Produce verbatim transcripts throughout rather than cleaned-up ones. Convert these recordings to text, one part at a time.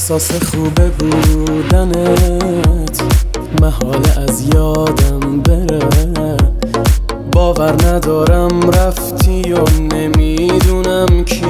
احساس خوبه بودنت محاله از یادم بره. باور ندارم رفتی و نمیدونم کی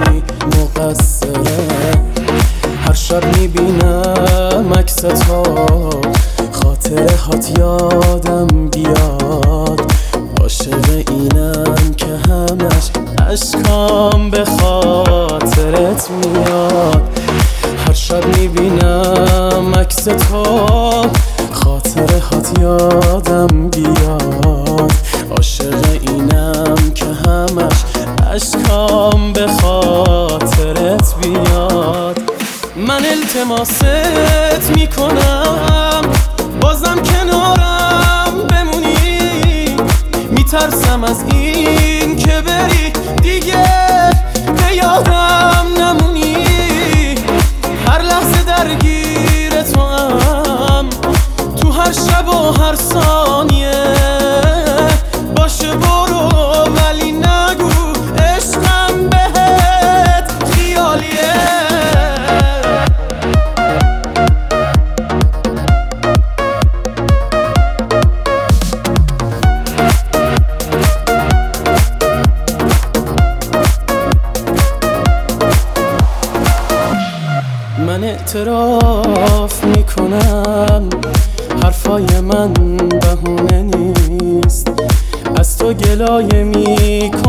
مقصره. هر شب میبینم عکستو خاطره هات یادم بیاد. عاشق اینم که همش اشکام به خاطرت میاد. هر شب میبینم عکستو خاطره هات یادم بیاد. عاشق اینم که همش اشکام به خاطرت بیاد. من التماست میکنم بازم کنارم بمونی. میترسم از این که بری دیگه به یادم نمونی. هر لحظه درگیر تو هم تو هر شب و هر ثانیه. باشه برو ولی نگو عشقم بهت خیالیه. من اعتراف میکنم حرفای من بهونه نیست. از تو گلایه میکنم